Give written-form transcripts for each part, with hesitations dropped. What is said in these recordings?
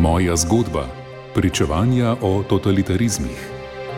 Moja zgodba. Pričevanja o totalitarizmih.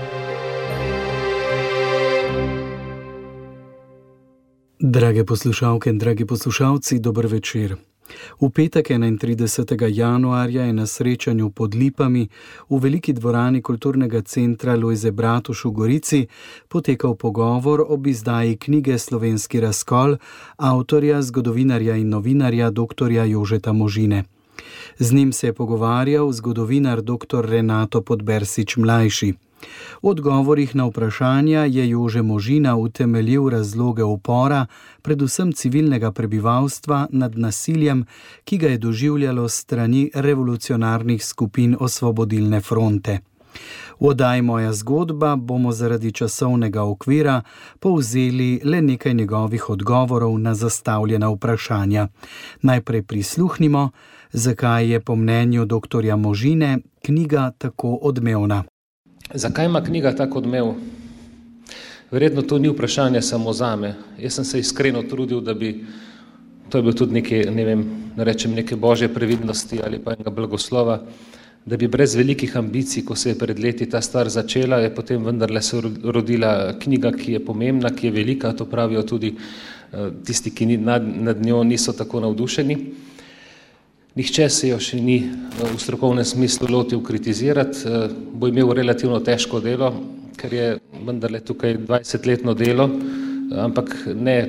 Drage poslušalke in dragi poslušalci, dober večer. V petek 31. januarja je na srečanju pod Lipami v veliki dvorani kulturnega centra Lojze Bratuš v Gorici potekal pogovor ob izdaji knjige Slovenski razkol avtorja, zgodovinarja in novinarja dr. Jožeta Možine. Z njim se je pogovarjal zgodovinar dr. Renato Podbersič mlajši. V odgovorih na vprašanja je Jože Možina utemeljil razloge upora, predvsem civilnega prebivalstva nad nasiljem, ki ga je doživljalo s strani revolucionarnih skupin Osvobodilne fronte. V oddaji Moja zgodba bomo zaradi časovnega okvira povzeli le nekaj njegovih odgovorov na zastavljena vprašanja. Najprej prisluhnimo, zakaj je po mnenju dr. Možine knjiga tako odmevna. Zakaj ima knjiga tako odmev? Verjetno to ni vprašanje samo zame. Jaz sem se iskreno trudil, da bi, to je bilo tudi neke božje previdnosti ali pa enega blagoslova, da bi brez velikih ambicij, ko se je pred leti ta stvar začela, je potem vendarle se rodila knjiga, ki je pomembna, ki je velika, to pravijo tudi tisti, ki nad njo niso tako navdušeni. Nihče se jo še ni v strokovnem smislu lotil kritizirati, bo imel relativno težko delo, ker je vendarle tukaj 20-letno delo, ampak ne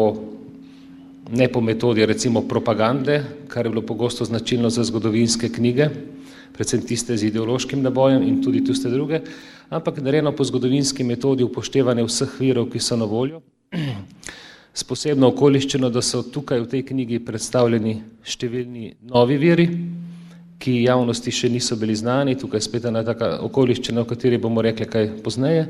po metodi recimo propagande, kar je bilo pogosto značilno za zgodovinske knjige, predvsem tiste z ideološkim nabojem in tudi tiste druge, ampak narejeno po zgodovinski metodi upoštevanja vseh virov, ki so na voljo, s posebno okoliščino, da so tukaj v tej knjigi predstavljeni številni novi viri, ki javnosti še niso bili znani, tukaj spet ena taka okoliščina, o kateri bomo rekli kaj pozneje.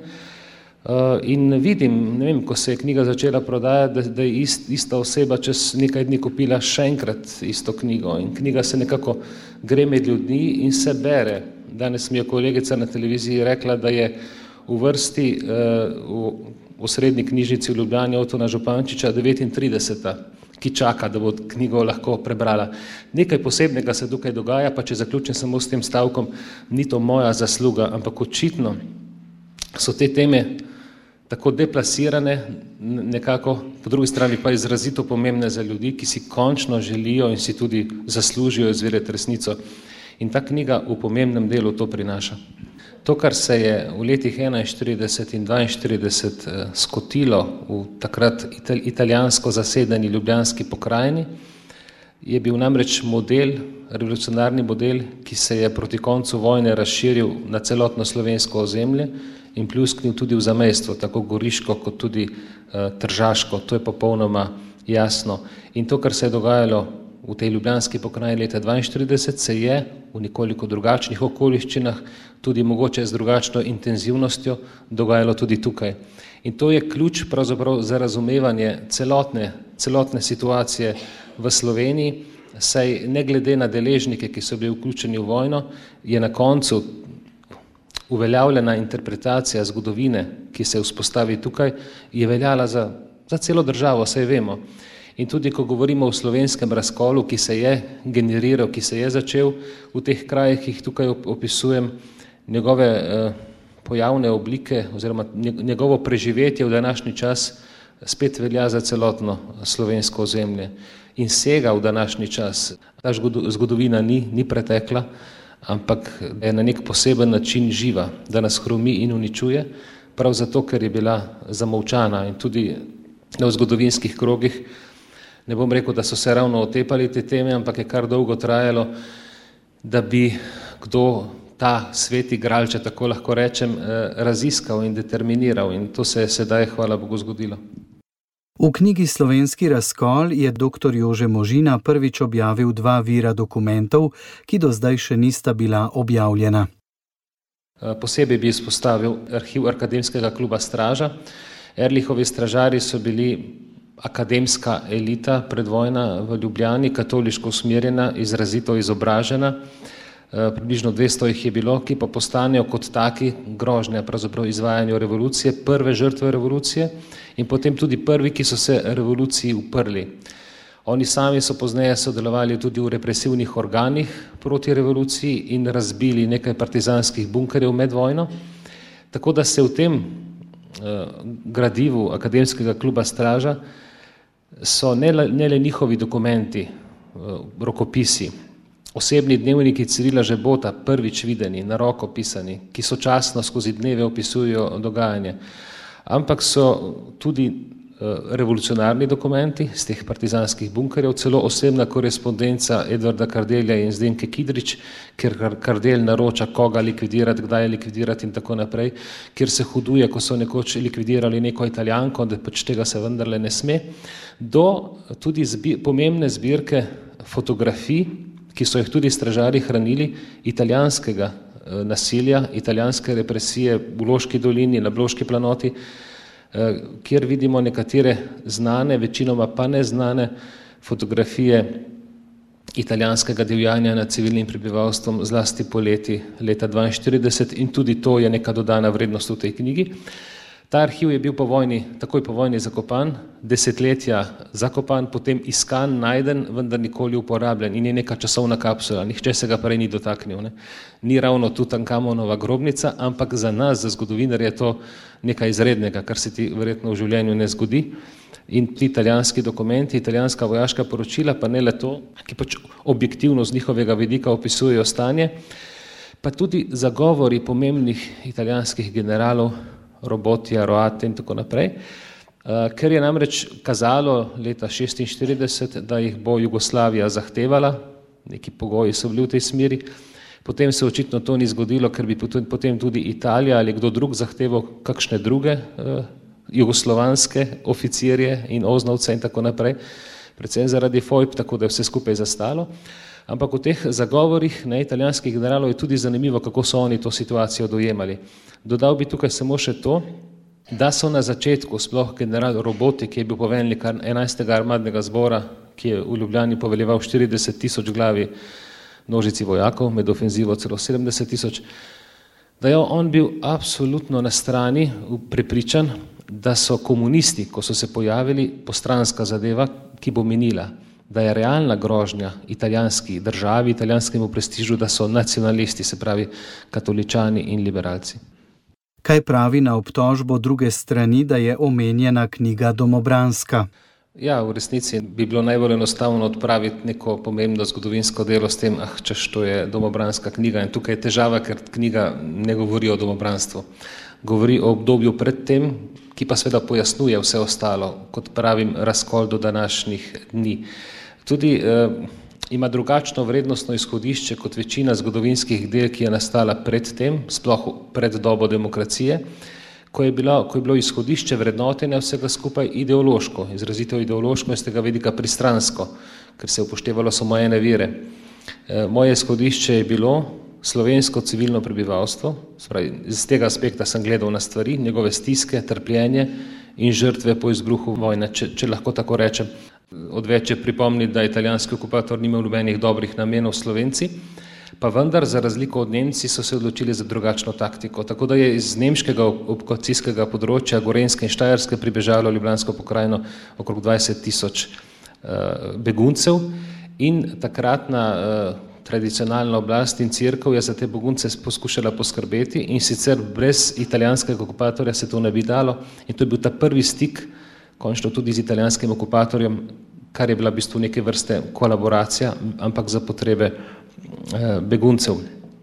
In vidim, ko se je knjiga začela prodajati, da je ista oseba čez nekaj dni kupila še enkrat isto knjigo in knjiga se nekako gre med ljudmi in se bere. Danes mi je kolegica na televiziji rekla, da je v vrsti v srednji knjižnici v Ljubljani Otona Župančiča 39, ki čaka, da bo knjigo lahko prebrala. Nekaj posebnega se tukaj dogaja, pa če zaključim samo s tem stavkom, ni to moja zasluga, ampak očitno so te teme tako deplasirane, nekako po drugi strani pa izrazito pomembne za ljudi, ki si končno želijo in si tudi zaslužijo izvedeti resnico. In ta knjiga v pomembnem delu to prinaša. To, kar se je v letih 41 in 42 skotilo v takrat italijansko zasedeni ljubljanski pokrajini, je bil namreč revolucionarni model, ki se je proti koncu vojne razširil na celotno slovensko ozemlje in pljusknil tudi v zamejstvo, tako goriško kot tudi tržaško. To je popolnoma jasno. In to, kar se je dogajalo v tej ljubljanski pokrajini leta 42, se je v nekoliko drugačnih okoliščinah, tudi mogoče z drugačno intenzivnostjo, dogajalo tudi tukaj. In to je ključ pravzaprav za razumevanje celotne situacije v Sloveniji, saj ne glede na deležnike, ki so bili vključeni v vojno, je na koncu uveljavljena interpretacija zgodovine, ki se vzpostavi tukaj, je veljala za celo državo, saj vemo. In tudi, ko govorimo o slovenskem razkolu, ki se je generiral, ki se je začel v teh krajih, ki jih tukaj opisujem, njegove pojavne oblike oziroma njegovo preživetje v današnji čas spet velja za celotno slovensko ozemlje in sega v današnji čas. Ta zgodovina ni pretekla, ampak je na nek poseben način živa, da nas hromi in uničuje, prav zato, ker je bila zamolčana in tudi v zgodovinskih krogih. Ne bom rekel, da so se ravno otepali te teme, ampak je kar dolgo trajalo, da bi kdo ta sveti gral, če tako lahko rečem, raziskal in determiniral. In to se je sedaj, hvala Bogu, zgodilo. V knjigi Slovenski razkol je dr. Jože Možina prvič objavil 2 vira dokumentov, ki do zdaj še nista bila objavljena. Posebej bi izpostavil arhiv Akademskega kluba Straža. Erlihovi stražarji so bili akademska elita predvojna v Ljubljani, katoliško usmerjena, izrazito izobražena. Približno 200 jih je bilo, ki pa postanejo kot taki grožnja pravzaprav izvajanju revolucije, prve žrtve revolucije in potem tudi prvi, ki so se revoluciji uprli. Oni sami so pozneje sodelovali tudi v represivnih organih proti revoluciji in razbili nekaj partizanskih bunkerjev med vojno. Tako da se v tem gradivu Akademskega kluba Straža so ne le njihovi dokumenti, rokopisi, osebni dnevniki Cirila Žebota, prvič videni, na roko pisani, ki sočasno skozi dneve opisujejo dogajanje, ampak so tudi revolucionarni dokumenti z teh partizanskih bunkerjev, celo osebna korespondenca Edvarda Kardelja in Zdenke Kidrič, kjer Kardelj naroča, koga likvidirati, kdaj likvidirati in tako naprej, kjer se huduje, ko so nekoč likvidirali neko Italijanko, da pač tega se vendarle ne sme, do tudi pomembne zbirke fotografij, ki so jih tudi stražarji hranili, italijanskega nasilja, italijanske represije v Loški dolini, na Bloški planoti, kjer vidimo nekatere znane, večinoma pa neznane fotografije italijanskega divjanja nad civilnim prebivalstvom, zlasti poleti leta 1942, in tudi to je neka dodana vrednost v tej knjigi. Ta arhiv je bil takoj po vojni zakopan, desetletja zakopan, potem iskan, najden, vendar nikoli uporabljen in je neka časovna kapsula, nihče se ga prej ni dotaknil. Ne. Ni ravno Tutankamonova grobnica, ampak za nas, za zgodovinarje, je to nekaj izrednega, kar se ti verjetno v življenju ne zgodi. In ti italijanski dokumenti, italijanska vojaška poročila, pa ne le to, ki pač objektivno z njihovega vidika opisujejo stanje, pa tudi zagovori pomembnih italijanskih generalov, Robotija, Roate in tako naprej, ker je namreč kazalo leta 1946, da jih bo Jugoslavija zahtevala, neki pogoji so bili v tej smeri, potem se očitno to ni zgodilo, ker bi potem tudi Italija ali kdo drug zahteval kakšne druge jugoslovanske oficirje in oznovce in tako naprej, predvsem zaradi FOIP, tako da je vse skupaj zastalo. Ampak v teh zagovorih italijanskih generalov je tudi zanimivo, kako so oni to situacijo dojemali. Dodal bi tukaj samo še to, da so na začetku, sploh general Roboti, ki je bil poveljnik 11. armadnega zbora, ki je v Ljubljani poveljeval 40.000 glavi množici vojakov, med ofenzivo celo 70.000, da je on bil absolutno na strani, prepričan, da so komunisti, ko so se pojavili, postranska zadeva, ki bo minila, da je realna grožnja italijanski državi, italijanskemu prestižu, da so nacionalisti, se pravi katoličani in liberalci. Kaj pravi na obtožbo druge strani, da je omenjena knjiga domobranska? Ja, v resnici bi bilo najbolj enostavno odpraviti neko pomembno zgodovinsko delo s tem, češ, to je domobranska knjiga, in tukaj je težava, ker knjiga ne govori o domobranstvu. Govori o obdobju pred tem, ki pa seveda pojasnjuje vse ostalo, kot pravim, razkol do današnjih dni. Tudi ima drugačno vrednostno izhodišče kot večina zgodovinskih del, ki je nastala pred tem, sploh pred dobo demokracije, ko je bilo izhodišče vrednotenja vsega skupaj ideološko, izrazito ideološko in z tega vidika pristransko, ker se je upoštevalo samo ene vire. Moje izhodišče je bilo slovensko civilno prebivalstvo, z tega aspekta sem gledal na stvari, njegove stiske, trpljenje in žrtve po izbruhu vojne, če lahko tako rečem. Odveč je pripomniti, da italijanski okupator ni imel nobenih dobrih namenov Slovenci, pa vendar za razliko od Nemci so se odločili za drugačno taktiko. Tako da je iz nemškega okupacijskega področja Gorenjske in Štajerske pribežalo v Ljubljansko pokrajino okrog 20.000 beguncev in takratna tradicionalna oblast in cerkev je za te begunce poskušala poskrbeti in sicer brez italijanskega okupatorja se to ne bi dalo in to je bil ta prvi stik končno tudi z italijanskim okupatorjem, kar je bila v bistvu neke vrste kolaboracija, ampak za potrebe beguncev.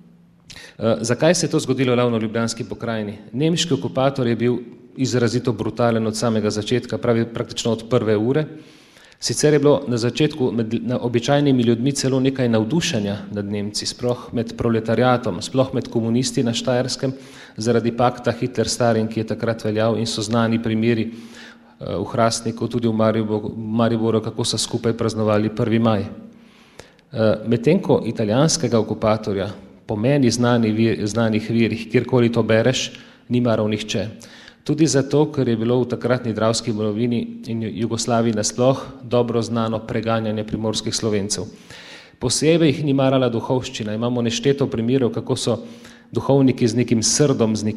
Zakaj se je to zgodilo ravno v Ljubljanski pokrajini? Nemški okupator je bil izrazito brutalen od samega začetka, praktično od prve ure. Sicer je bilo na začetku med običajnimi ljudmi celo nekaj navdušenja nad Nemci, sploh med proletariatom, sploh med komunisti na Štajerskem, zaradi pakta Hitler-Stalin, ki je takrat veljal in so znani primeri v Hrastniku, tudi v Mariboru, kako so skupaj praznovali 1. maj. Medtem ko italijanskega okupatorja po meni znanih virih, kjerkoli to bereš, ni maral nihče. Tudi zato, ker je bilo v takratni Dravski domovini in Jugoslaviji nasploh dobro znano preganjanje primorskih Slovencev. Posebej jih ni marala duhovščina. Imamo nešteto primerov, kako so duhovniki z nekim srdom, z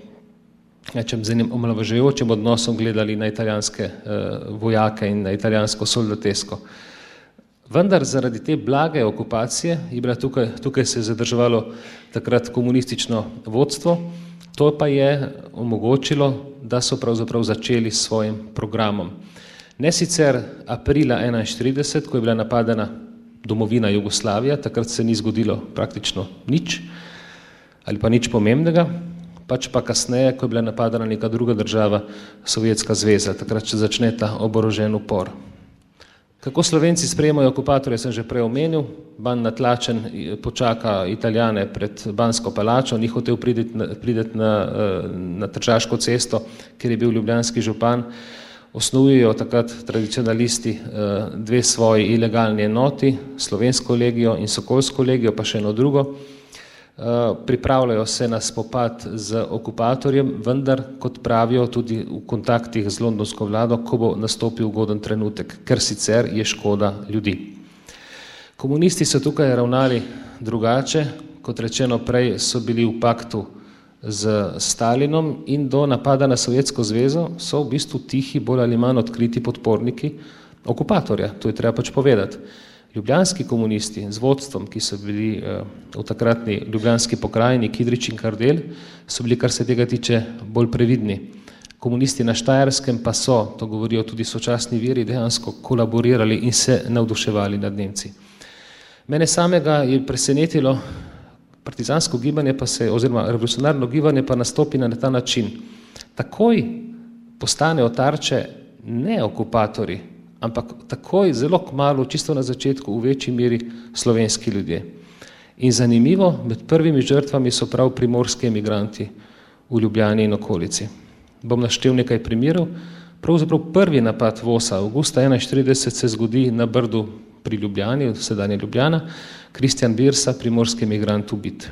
enim omalovažujočim odnosom gledali na italijanske vojake in na italijansko soldatesko. Vendar zaradi te blage okupacije je bila tukaj se je zadrževalo takrat komunistično vodstvo, to pa je omogočilo, da so pravzaprav začeli s svojim programom. Ne sicer aprila 1941, ko je bila napadena domovina Jugoslavija, takrat se ni zgodilo praktično nič ali pa nič pomembnega, pač pa kasneje, ko je bila napadena neka druga država, Sovjetska zveza, takrat se začne ta oborožen upor. Kako Slovenci sprejemajo okupatorje, sem že prej omenil, Ban Natlačen počaka Italijane pred Bansko palačo, ni hotel priti na Tržaško cesto, kjer je bil ljubljanski župan. Osnujejo takrat tradicionalisti dve svoji ilegalni enoti, Slovensko legijo in Sokolsko legijo, pa še eno drugo. Pripravljajo se na spopad z okupatorjem, vendar, kot pravijo, tudi v kontaktih z londonsko vlado, ko bo nastopil ugoden trenutek, ker sicer je škoda ljudi. Komunisti so tukaj ravnali drugače, kot rečeno prej, so bili v paktu z Stalinom in do napada na Sovjetsko zvezo so v bistvu tihi, bolj ali manj odkriti podporniki okupatorja, to je treba pač povedati. Ljubljanski komunisti z vodstvom, ki so bili v takratni ljubljanski pokrajini, Kidrič in Kardelj, so bili, kar se tega tiče, bolj previdni. Komunisti na Štajerskem pa so, to govorijo tudi sočasni viri, dejansko kolaborirali in se navduševali nad Nemci. Mene samega je presenetilo, partizansko gibanje pa se, oziroma revolucionarno gibanje pa nastopi na ta način. Takoj postanejo tarče ne okupatorji, ampak takoj, zelo kmalu, čisto na začetku, v večji meri slovenski ljudje. In zanimivo, med prvimi žrtvami so prav primorski emigranti v Ljubljani in okolici. Bom naštel nekaj primerov. Pravzaprav prvi napad VOS-a avgusta 1941 se zgodi na Brdu pri Ljubljani, sedanje Ljubljana, Kristjan Birsa, primorski emigrant, ubit.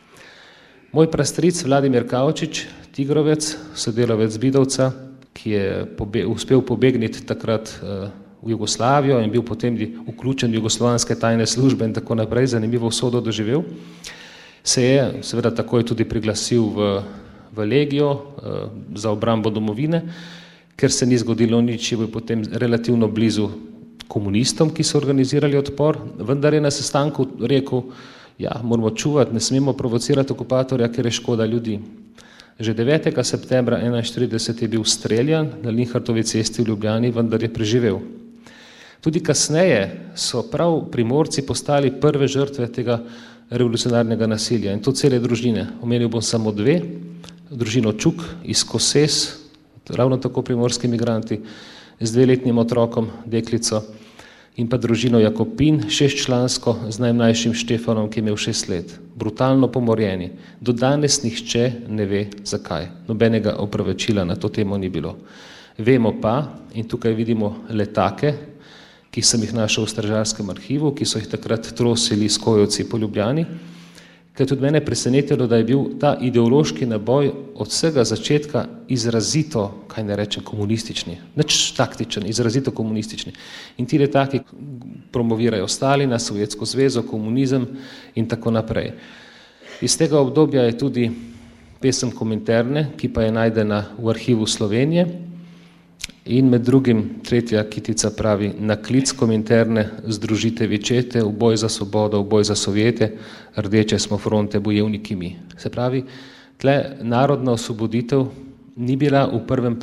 Moj prastric Vladimir Kavčič, Tigrovec, sodelavec Bidovca, ki je uspel pobegniti takrat v Jugoslavijo in bil potem vključen v jugoslovanske tajne službe in tako naprej, zanimivo usodo doživel, se je seveda takoj tudi priglasil v legijo za obrambo domovine, ker se ni zgodilo nič, je bil potem relativno blizu komunistom, ki so organizirali odpor, vendar je na sestanku rekel, ja, moramo čuvati, ne smemo provocirati okupatorja, ker je škoda ljudi. Že 9. septembra 1941 je bil streljan na Linhartovi cesti v Ljubljani, vendar je preživel. Tudi kasneje so prav Primorci postali prve žrtve tega revolucionarnega nasilja in to cele družine. Omenil bom samo dve, družino Čuk iz Koses, ravno tako primorski migranti, z 2-letnim otrokom, deklico, in pa družino Jakopin, 6-člansko, z najmlajšim Štefanom, ki je imel 6 let. Brutalno pomorjeni. Do danes nihče ne ve, zakaj. Nobenega opravičila na to temo ni bilo. Vemo pa, in tukaj vidimo letake, ki sem jih našel v stražarskem arhivu, ki so jih takrat trosili s kojovci po Ljubljani, ker tudi mene presenetilo, da je bil ta ideološki naboj od vsega začetka izrazito, kaj ne rečem, komunistični, nič taktičen, izrazito komunistični. In ti letaki promovirajo Stalina, Sovjetsko zvezo, komunizem in tako naprej. Iz tega obdobja je tudi pesem Kominterne, ki pa je najdena v arhivu Slovenije in med drugim tretja kitica pravi: na klic Kominterne združite vičete, v boj za svobodo, v boj za Sovjete, rdeče smo fronte, bojevniki mi. Se pravi, tle narodna osvoboditev ni bila v prvem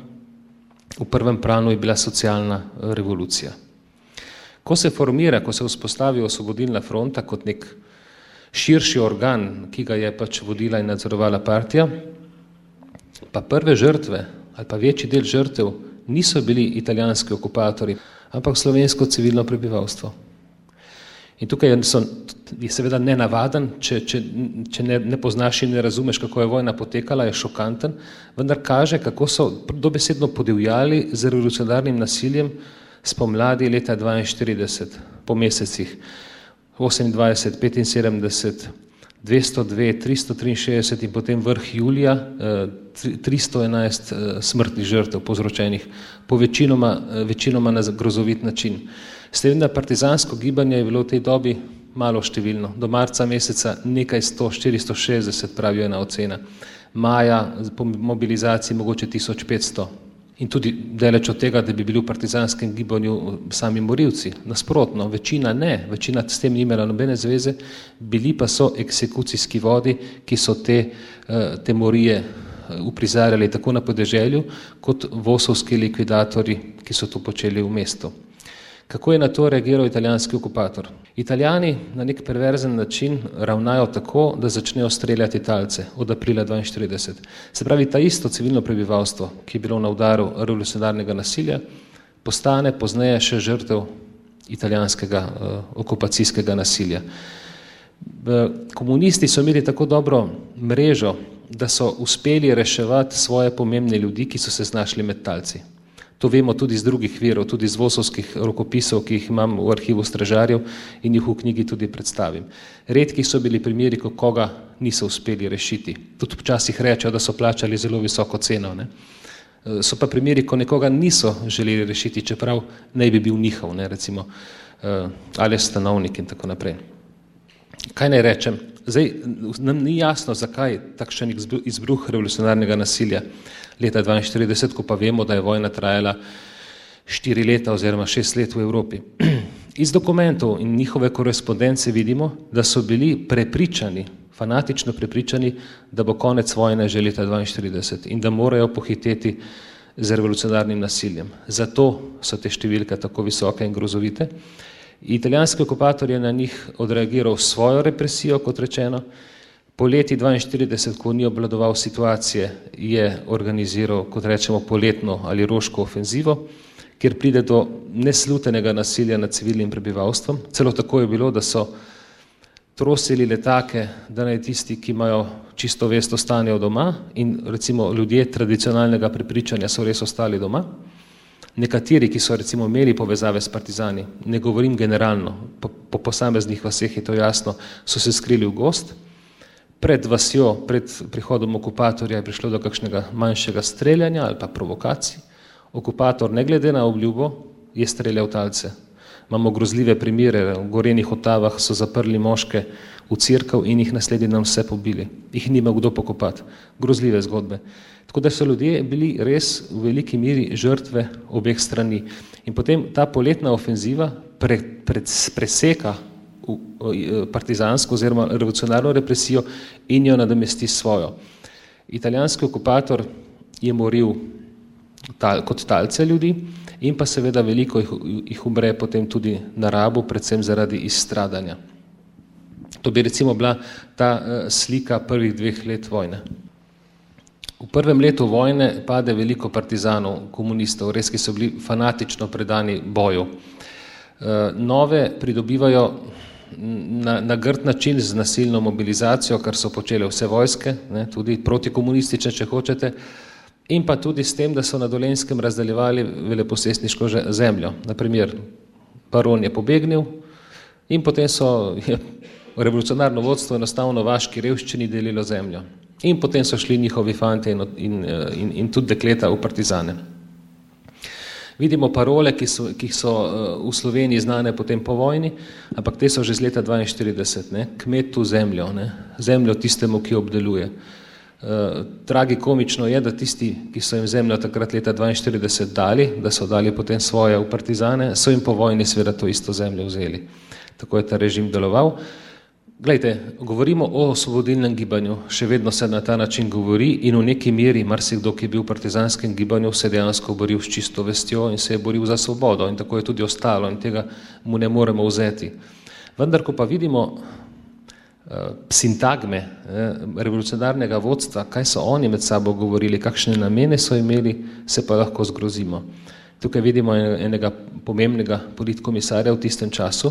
planu je bila socialna revolucija. Ko se formira, ko se vzpostavi osvobodilna fronta kot nek širši organ, ki ga je pač vodila in nadzorovala partija, pa prve žrtve ali pa večji del žrtev niso bili italijanski okupatorji, ampak slovensko civilno prebivalstvo. In tukaj je seveda nenavaden, če ne poznaš in ne razumeš, kako je vojna potekala, je šokanten, vendar kaže, kako so dobesedno podivjali z revolucionarnim nasiljem spomladi leta 1942, po mesecih 28, 75, 202, 363 in potem vrh julija 311 smrtnih žrtev povzročenih, po večinoma na grozovit način. S tem, da partizansko gibanje je bilo v tej dobi malo številno. Do marca meseca nekaj 100, 460 pravijo ena ocena. Maja po mobilizaciji mogoče 1500. In tudi daleč od tega, da bi bili v partizanskem gibanju sami morilci. Nasprotno, večina ne, večina s tem ni imela nobene zveze, bili pa so eksekucijski vodi, ki so te morije uprizarjali tako na podeželju, kot vosovski likvidatorji, ki so to počeli v mestu. Kako je na to reagiral italijanski okupator? Italijani na nek perverzen način ravnajo tako, da začnejo streljati talce od aprila 1942. Se pravi, ta isto civilno prebivalstvo, ki je bilo na udaru revolucionarnega nasilja, postane pozneje še žrtev italijanskega okupacijskega nasilja. Komunisti so imeli tako dobro mrežo, da so uspeli reševati svoje pomembne ljudi, ki so se znašli med talci. To vemo tudi iz drugih virov, tudi iz vosovskih rokopisov, ki jih imam v arhivu stražarjev in jih v knjigi tudi predstavim. Redki so bili primeri, ko koga niso uspeli rešiti. Tudi včasih rečejo, da so plačali zelo visoko ceno. Ne? So pa primeri, ko nekoga niso želeli rešiti, čeprav naj bi bil njihov, ne? Recimo ali stanovnik in tako naprej. Kaj naj rečem? Zdaj, nam ni jasno, zakaj takšen izbruh revolucionarnega nasilja leta 1942, ko pa vemo, da je vojna trajala 4 leta oziroma 6 let v Evropi. Iz dokumentov in njihove korespondence vidimo, da so bili prepričani, fanatično prepričani, da bo konec vojne že leta 1942 in da morajo pohiteti z revolucionarnim nasiljem. Zato so te številke tako visoke in grozovite. Italijanski okupator je na njih odreagiral svojo represijo, kot rečeno. Po leti 1942, ko ni obvladoval situacije, je organiziral, kot rečemo, poletno ali roško ofenzivo, kjer pride do neslutenega nasilja nad civilnim prebivalstvom. Celo tako je bilo, da so trosili letake, da naj tisti, ki imajo čisto vest, ostanejo doma in recimo ljudje tradicionalnega prepričanja so res ostali doma. Nekateri, ki so recimo imeli povezave s partizani, ne govorim generalno, po posameznih vaseh je to jasno, so se skrili v gozd. Pred vasjo, pred prihodom okupatorja je prišlo do kakšnega manjšega streljanja ali pa provokacij. Okupator, ne glede na obljubo, je streljal talce. Imamo grozljive primere, v Gorenih Otavah so zaprli moške v cerkev in jih naslednji dan vse pobili. Jih nima kdo pokopati. Grozljive zgodbe. Tako da so ljudje bili res v veliki meri žrtve obeh strani. In potem ta poletna ofenziva preseka partizansko oziroma revolucionarno represijo in jo nadomesti svojo. Italijanski okupator je moril kot talce ljudi in pa seveda veliko jih umre potem tudi na Rabu, predvsem zaradi izstradanja. To bi recimo bila ta slika prvih 2 let vojne. V prvem letu vojne pade veliko partizanov, komunistov, res, ki so bili fanatično predani boju. Nove pridobivajo na grd način z nasilno mobilizacijo, kar so počele vse vojske, ne, tudi protikomunistične, če hočete, in pa tudi s tem, da so na Dolenjskem razdeljevali veleposestniško zemljo. Naprimer, baron je pobegnil in potem so revolucionarno vodstvo enostavno vaški revščini delilo zemljo. In potem so šli njihovi fante in tudi dekleta v partizane. Vidimo parole, ki so v Sloveniji znane potem po vojni, ampak te so že z leta 1942, ne? Kmetu zemljo, ne? Zemljo tistemu, ki obdeluje. Tragikomično je, da tisti, ki so jim zemljo takrat leta 1942 dali, da so dali potem svoje v partizane, so jim po vojni seveda to isto zemljo vzeli. Tako je ta režim deloval. Glejte, govorimo o osvobodilnem gibanju, še vedno se na ta način govori in v neki meri marsikdo, ki je bil v partizanskem gibanju, se dejansko boril s čisto vestjo in se je boril za svobodo in tako je tudi ostalo in tega mu ne moremo vzeti. Vendar, ko pa vidimo sintagme revolucionarnega vodstva, kaj so oni med sabo govorili, kakšne namene so imeli, se pa lahko zgrozimo. Tukaj vidimo enega pomembnega politkomisarja v tistem času,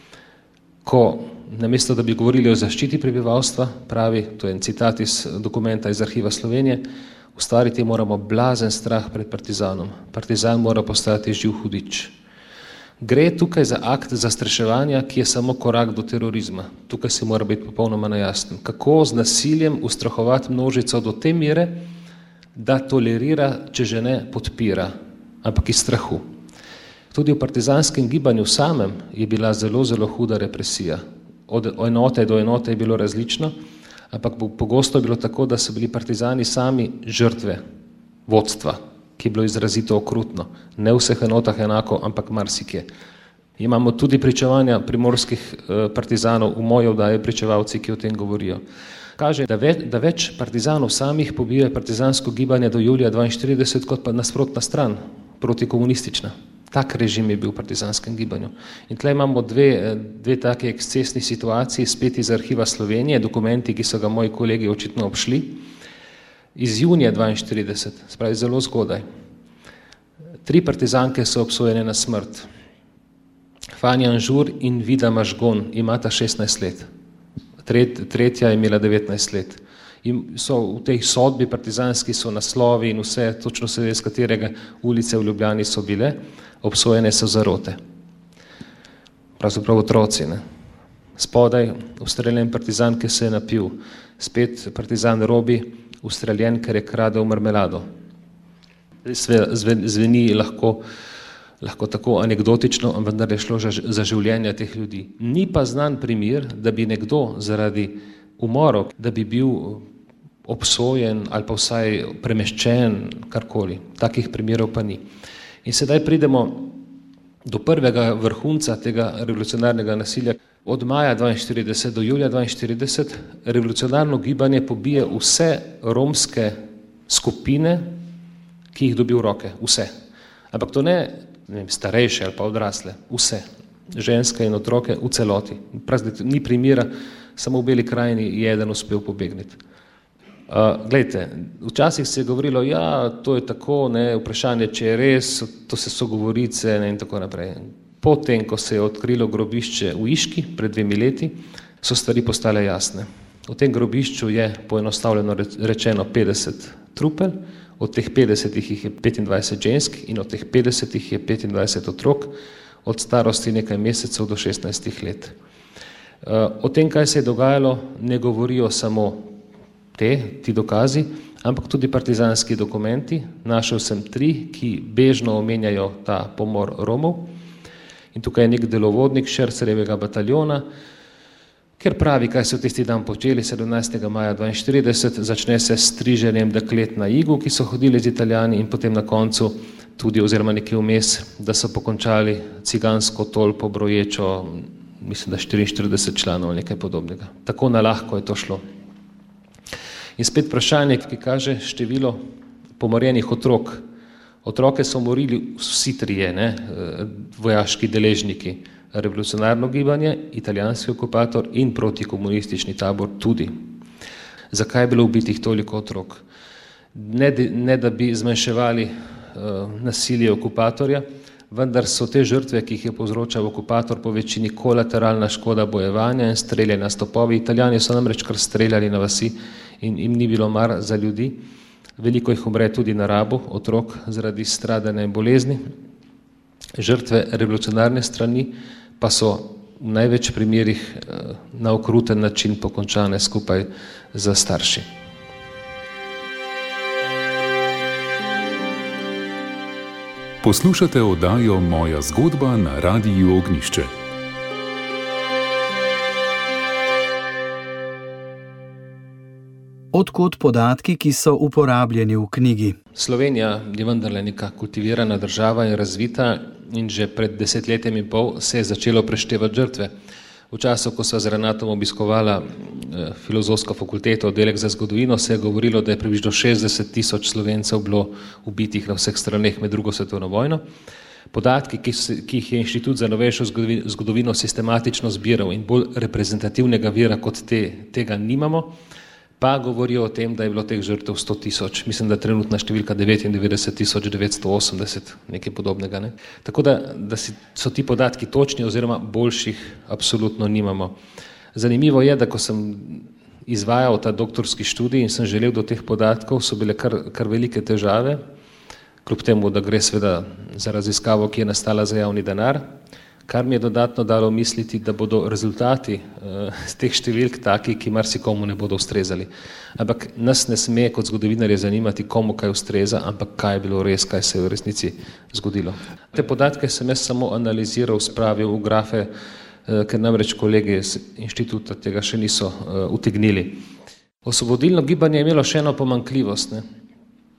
ko namesto, da bi govorili o zaščiti prebivalstva, pravi, to je en citat iz dokumenta iz Arhiva Slovenije, ustvariti moramo blazen strah pred partizanom. Partizan mora postati živ hudič. Gre tukaj za akt zastraševanja, ki je samo korak do terorizma. Tukaj se mora biti popolnoma na jasnem. Kako z nasiljem ustrahovati množico do te mere, da tolerira, če že ne podpira, ampak iz strahu. Tudi v partizanskem gibanju samem je bila zelo, zelo huda represija. Od enote do enote je bilo različno, ampak pogosto je bilo tako, da so bili partizani sami žrtve vodstva. ki je bilo izrazito okrutno. Ne v vseh enotah enako, ampak marsikje. Imamo tudi pričevanja primorskih partizanov, v moji oddaji pričevalci, ki o tem govorijo. Kaže, da več partizanov samih pobije partizansko gibanje do julija 1942, kot pa nasprotna stran, protikomunistična. Tak režim je bil v partizanskem gibanju. In tukaj imamo dve take ekscesni situaciji, spet iz arhiva Slovenije, dokumenti, ki so ga moji kolegi očitno obšli, iz junija 1942, spravi zelo zgodaj. 3 partizanke so obsojene na smrt. Fanja Anžur in Vida Mažgon imata 16 let. Tretja je imela 19 let. In so v tej sodbi partizanski so naslovi in vse, točno se ve, z katerega ulice v Ljubljani so bile, obsojene so zarote. Pravzaprav otroci, ne. Spodaj ustreljen partizan, ki se je napil. Spet partizan Robi, ustreljen, ker je kradel marmelado. Zveni lahko tako anekdotično, vendar je šlo za življenje teh ljudi. Ni pa znan primer, da bi nekdo zaradi umorov, da bi bil obsojen ali pa vsaj premeščen, karkoli. Takih primerov pa ni. In sedaj pridemo do prvega vrhunca tega revolucionarnega nasilja. Od maja 1942 do julija 1942 revolucionarno gibanje pobije vse romske skupine, ki jih dobi v roke. Vse. Ampak to ne starejše ali pa odrasle. Vse. Ženske in otroke v celoti. Ni primera, samo v Beli krajini je eden uspel pobegniti. Glejte, včasih se je govorilo, ja, to je tako, ne, vprašanje, če je res, to so govorice, ne, in tako naprej. Potem, ko se je odkrilo grobišče v Iški pred 2 leti, so stvari postale jasne. V tem grobišču je poenostavljeno rečeno 50 trupel, od teh 50 jih je 25 žensk in od teh 50 jih je 25 otrok, od starosti nekaj mesecev do 16 let. O tem, kaj se je dogajalo, ne govorijo samo ti dokazi, ampak tudi partizanski dokumenti. Našel sem 3, ki bežno omenjajo ta pomor Romov. In tukaj je nek delovodnik Šercerjevega bataljona, ker pravi, kaj so tisti dan počeli 17. maja 1942, začne se s striženjem deklet na Igu, ki so hodili z Italijani, in potem na koncu tudi, oziroma nekje vmes, da so pokončali cigansko tolpo broječo, mislim, da 44 članov ali nekaj podobnega. Tako na lahko je to šlo. In spet vprašanje, ki kaže število pomorjenih otrok. Otroke so morili vsi 3, ne, vojaški deležniki, revolucionarno gibanje, italijanski okupator in protikomunistični tabor tudi. Zakaj je bilo ubitih toliko otrok? Ne da bi zmanjševali nasilje okupatorja, vendar so te žrtve, ki jih je povzročal okupator, po večini kolateralna škoda bojevanja in streljanja s topovi. Italijani so namreč kar streljali na vasi in jim ni bilo mar za ljudi. Veliko jih umre tudi na Rabu, otrok, zaradi stradanja in bolezni. Žrtve revolucionarne strani pa so v največ primerih na okruten način pokončane skupaj z starši. Poslušate oddajo Moja zgodba na Radiu Ognjišče. Odkot podatki, ki so uporabljeni v knjigi? Slovenija je vendarle neka kultivirana država in razvita in že pred 10,5 leti se je začelo preštevati žrtve. V času, ko sva z Renatom obiskovala filozofsko fakulteto, oddelek za zgodovino, se je govorilo, da je približno 60,000 Slovencev bilo ubitih na vseh straneh med 2. svetovno vojno. Podatki, ki jih je Inštitut za novejšo zgodovino sistematično zbiral in bolj reprezentativnega vira kot tega nimamo, pa govorijo o tem, da je bilo teh žrtev 100,000. Mislim, da je trenutna številka 99,980, nekaj podobnega. Ne? Tako da so ti podatki točni oziroma boljših absolutno nimamo. Zanimivo je, da ko sem izvajal ta doktorski študij in sem želel do teh podatkov, so bile kar velike težave, kljub temu, da gre seveda za raziskavo, ki je nastala za javni denar, kar mi je dodatno dalo misliti, da bodo rezultati z teh številk taki, ki marsikomu ne bodo ustrezali. Ampak nas ne sme kot zgodovinarje zanimati, komu kaj ustreza, ampak kaj je bilo res, kaj se je v resnici zgodilo. Te podatke sem jaz samo analiziral, spravil v grafe, ker namreč kolegi iz inštituta tega še niso utegnili. Osvobodilno gibanje je imelo še eno pomanjkljivost.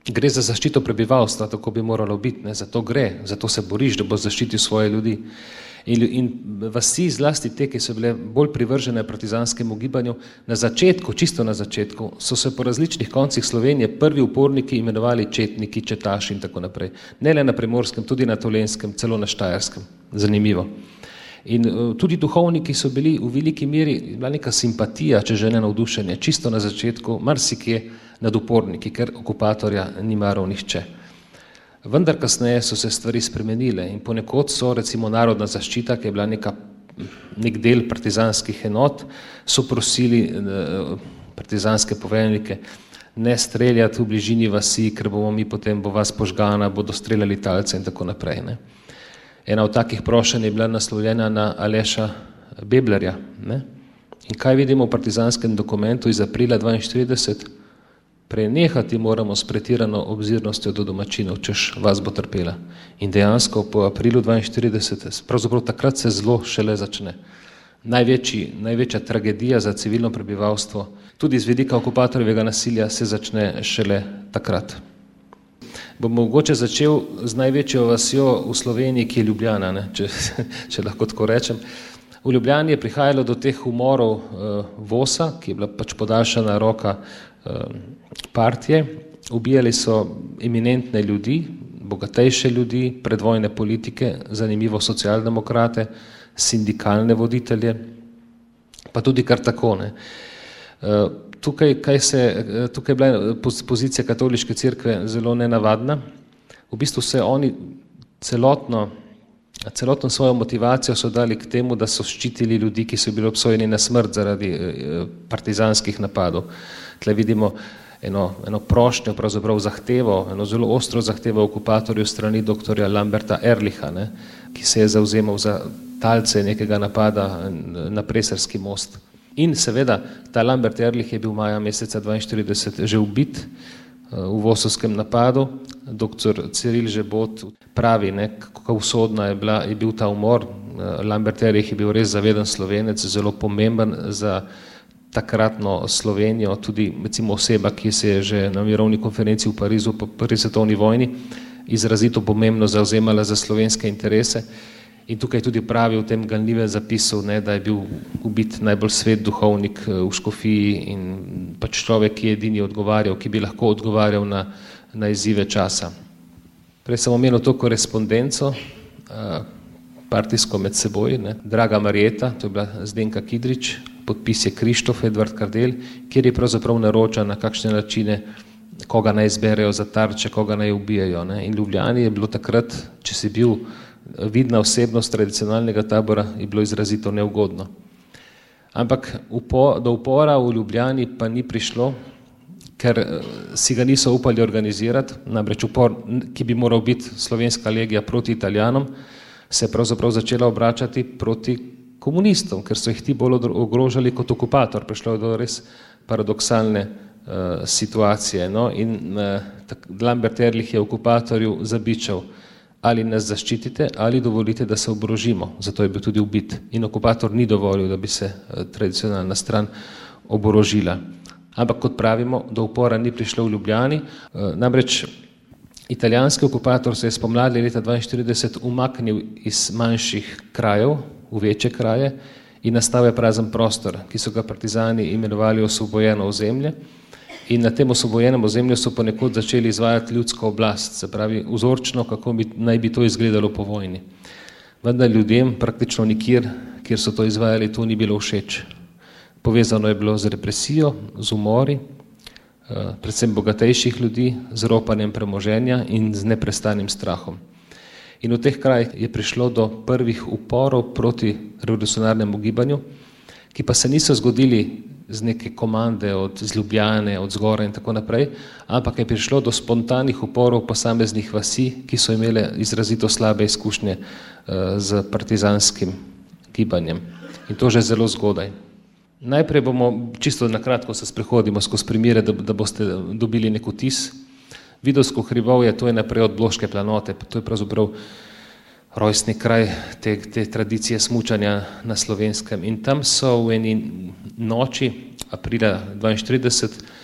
Gre za zaščito prebivalstva, tako bi moralo biti, ne? Zato gre, zato se boriš, da bo zaščitil svoje ljudi. In vasi, zlasti te, ki so bile bolj privržene partizanskemu gibanju, na začetku, čisto na začetku, so se po različnih koncih Slovenije prvi uporniki imenovali četniki, četaši in tako naprej. Ne le na Primorskem, tudi na Tolenskem, celo na Štajerskem. Zanimivo. In tudi duhovniki so bili v veliki meri, bila neka simpatija, če že ne navdušenje, čisto na začetku, marsikje nad uporniki, ker okupatorja ni maral nihče. Vendar kasneje so se stvari spremenile in ponekod so recimo narodna zaščita, ki je bila nek del partizanskih enot, so prosili partizanske poveljnike, ne streljati v bližini vasi, ker bomo mi potem, bo vas požgana, bodo streljali talce in tako naprej. Ne. Ena od takih prošenj je bila naslovljena na Aleša Beblerja. Ne. In kaj vidimo v partizanskem dokumentu iz aprila 1942? Prenehati moramo s pretirano obzirnostjo do domačinov, češ vas bo trpela. In dejansko po aprilu 1942, pravzaprav takrat se zlo šele začne. Največja tragedija za civilno prebivalstvo, tudi z vidika okupatorjevega nasilja, se začne šele takrat. Bom mogoče začel z največjo vasjo v Sloveniji, ki je Ljubljana, ne? Če lahko tako rečem. V Ljubljani je prihajalo do teh umorov Vosa, ki je bila pač podaljšana roka partije. Ubijali so eminentne ljudi, bogatejše ljudi, predvojne politike, zanimivo socialdemokrate, sindikalne voditelje, pa tudi kar tako. Ne. Tukaj je bila pozicija katoliške cerkve zelo nenavadna. V bistvu se oni celotno svojo motivacijo so dali k temu, da so ščitili ljudi, ki so bili obsojeni na smrt zaradi partizanskih napadov. Tle vidimo eno prošnjo, pravzaprav zahtevo, eno zelo ostro zahtevo okupatorju strani doktorja Lamberta Ehrlicha, ne, ki se je zavzemal za talce nekega napada na Preserski most. In seveda, ta Lambert Ehrlich je bil maja meseca 1942 že ubit v Vosovskem napadu. Doktor Ciril Žebot pravi, ne, kako usodna je bil ta umor. Lambert Ehrlich je bil res zaveden Slovenec, zelo pomemben za takratno Slovenijo, tudi recimo oseba, ki se je že na mirovni konferenci v Parizu po prvi svetovni vojni izrazito pomembno zavzemala za slovenske interese. In tukaj tudi pravi v tem ganljivem zapisu, ne, da je bil ubit najbolj svet duhovnik v Škofiji in pač človek, ki je edini odgovarjal, ki bi lahko odgovarjal na izzive časa. Prej sem omenil to korespondenco, partijsko med seboj, ne. Draga Marjeta, to je bila Zdenka Kidrič, podpis je Krištof Edvard Kardelj, kjer je pravzaprav naroča, na kakšne načine, koga naj izberejo za tarče, koga naj ubijajo. Ne. In Ljubljani je bilo takrat, če si bil vidna osebnost tradicionalnega tabora, je bilo izrazito neugodno. Ampak do upora v Ljubljani pa ni prišlo, ker si ga niso upali organizirati, namreč upor, ki bi moral biti slovenska legija proti Italijanom, se je pravzaprav začela obračati proti komunistom, ker so jih ti bolj ogrožali kot okupator. Prišlo je do res paradoksalne situacije. No? In Lambert Ehrlich je okupatorju zabičal, ali nas zaščitite, ali dovolite, da se oborožimo. Zato je bil tudi ubit. In okupator ni dovolil, da bi se tradicionalna stran oborožila. Ampak kot pravimo, do upora ni prišlo v Ljubljani. Namreč italijanski okupator se je spomladi leta 1942 umaknil iz manjših krajev v večje kraje in nastal je prazen prostor, ki so ga partizani imenovali osvobojeno ozemlje. In na tem osvobojenem ozemlju so ponekod začeli izvajati ljudsko oblast, se pravi vzorčno, kako naj bi to izgledalo po vojni. Vendar ljudem praktično nikjer, kjer so to izvajali, to ni bilo všeč. Povezano je bilo z represijo, z umori, predvsem bogatejših ljudi, z ropanjem premoženja in z neprestanim strahom. In v teh krajih je prišlo do prvih uporov proti revolucionarnemu gibanju, ki pa se niso zgodili z neke komande z Ljubljane, od zgora in tako naprej, ampak je prišlo do spontanih uporov posameznih vasi, ki so imele izrazito slabe izkušnje z partizanskim gibanjem. In to že zelo zgodaj. Najprej bomo, čisto na kratko se sprehodimo skozi primere, da boste dobili nek vtis. Vidovsko hribovje, to je naprej od Bloške planote, to je pravzaprav rojstni kraj te tradicije smučanja na Slovenskem. In tam so v eni noči, aprila 1942,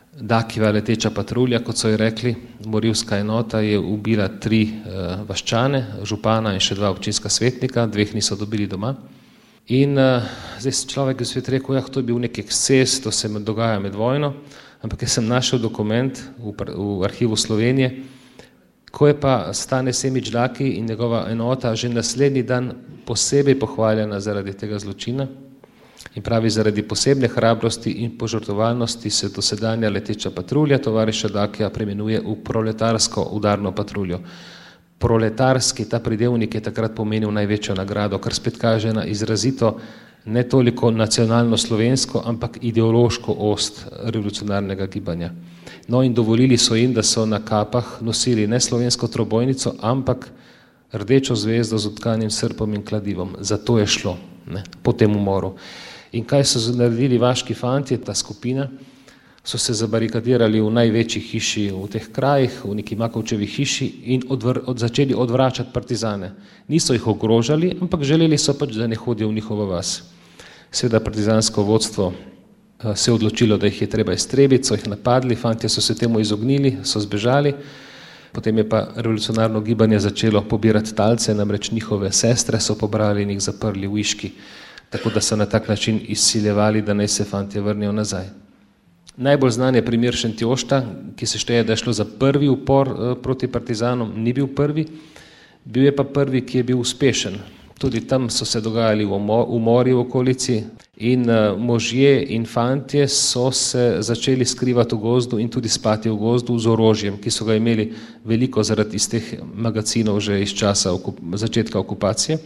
Dakijeva leteča patrulja, kot so ji rekli, morilska enota je ubila 3 vaščane, župana in še 2 občinska svetnika, 2 niso dobili doma. In zdaj človek je svet rekel, to je bil nek eksces, to se dogaja med vojno, ampak jaz sem našel dokument v arhivu Slovenije, ko je pa Stane Semič Laki in njegova enota že naslednji dan posebej pohvaljena zaradi tega zločina in pravi, zaradi posebne hrabrosti in požrtvovalnosti se dosedanja leteča patrulja tovariša Dakija preimenuje v proletarsko udarno patruljo. Proletarski, ta pridevnik je takrat pomenil največjo nagrado, kar spet kaže na izrazito ne toliko nacionalno slovensko, ampak ideološko ost revolucionarnega gibanja. No in dovolili so jim, da so na kapah nosili ne slovensko trobojnico, ampak rdečo zvezdo z odtkanim srpom in kladivom. Zato je šlo, po tem umoru. In kaj so naredili vaški fantje, ta skupina? So se zabarikadirali v največji hiši v teh krajih, v neki Makovčevi hiši in začeli odvračati partizane. Niso jih ogrožali, ampak želeli so pač, da ne hodijo v njihovo vas. Seveda partizansko vodstvo se je odločilo, da jih je treba iztrebiti, so jih napadli, fantje so se temu izognili, so zbežali, potem je pa revolucionarno gibanje začelo pobirati talce, namreč njihove sestre so pobrali in jih zaprli v Iški, tako da so na tak način izsiljevali, da naj se fantje vrnejo nazaj. Najbolj znan je primer Šentjošta, ki se šteje, da je šlo za prvi upor proti partizanom, ni bil prvi, bil je pa prvi, ki je bil uspešen. Tudi tam so se dogajali umori v okolici in možje in fantje so se začeli skrivati v gozdu in tudi spati v gozdu z orožjem, ki so ga imeli veliko zaradi iz teh magacinov že iz časa začetka okupacije.